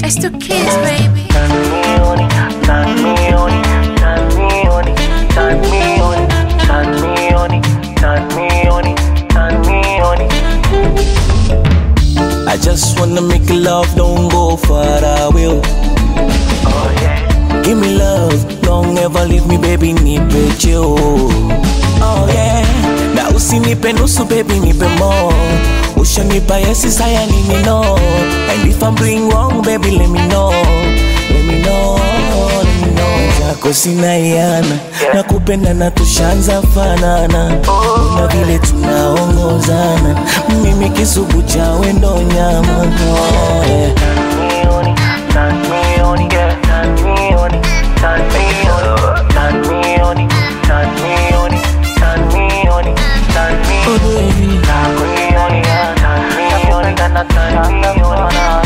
It's the kids, baby. Turn me on it, turn me on it, turn me on it, turn me on it, turn me on it, turn me on it, turn me on it. I just wanna make love, don't go far away. Oh yeah. Give me love, don't ever leave me, baby, nipe chill. Oh yeah. Na usinipe nusu, baby, nipe more. Ushanipa yesi saya nini no. And if I'm doing wrong, baby, let me know. Let me know, let me know. Zako sina iana, nakupenda na tushanza fanana. Una vile tunaongozana, mimi kisubu cha wendo nyama. Oh yeah. Turn me on it, yeah. Turn me on it, turn me on it, turn me on it, turn me on it, turn me on it, turn me on it, turn me on it, turn me on it, turn me on it, turn me on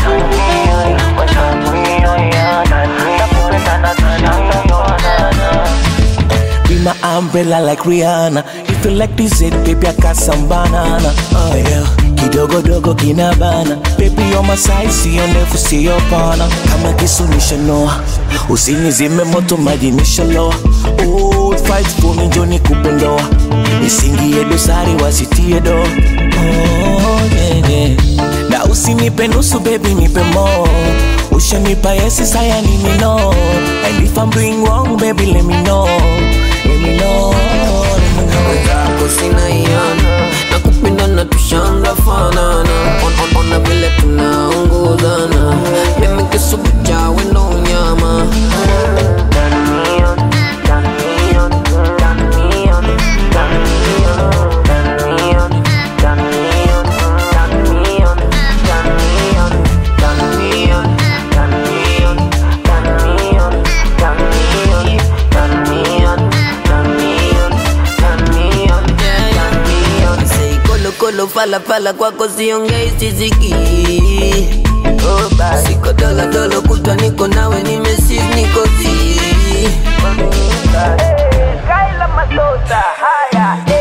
it. Be my umbrella like Rihanna. If you like this it, baby, I got some banana. Oh yeah, kidogo dogo kinabana. Baby, you're my side, see you never see your partner. Kama kisu nishanoa, usinizime moto maji nishaloa. Oh, fight for me, Johnny kupendoa. Nisingie dosari wasitie do. Oh yeah, yeah. Na usinipe nusu, baby, nipe more. Ushanipa yesi saya nini no. And if I'm doing wrong, baby, let me know. Let me know, let me know. Zako sina iana, nakupenda na tushanga fanana. Ona vile tunaongozana, mimi kisubu cha wendo nyama. Turn me on, turn me on, turn me on, turn me on, turn me on, turn me on, turn me on, turn me on, turn me on, turn me on, turn me on, turn me on, turn me on, turn me on, turn me on. I say kolo fala kwako siongei sisiki. Siko dolo kutwa niko nawe nimesis niko zi. Kaila matota haya.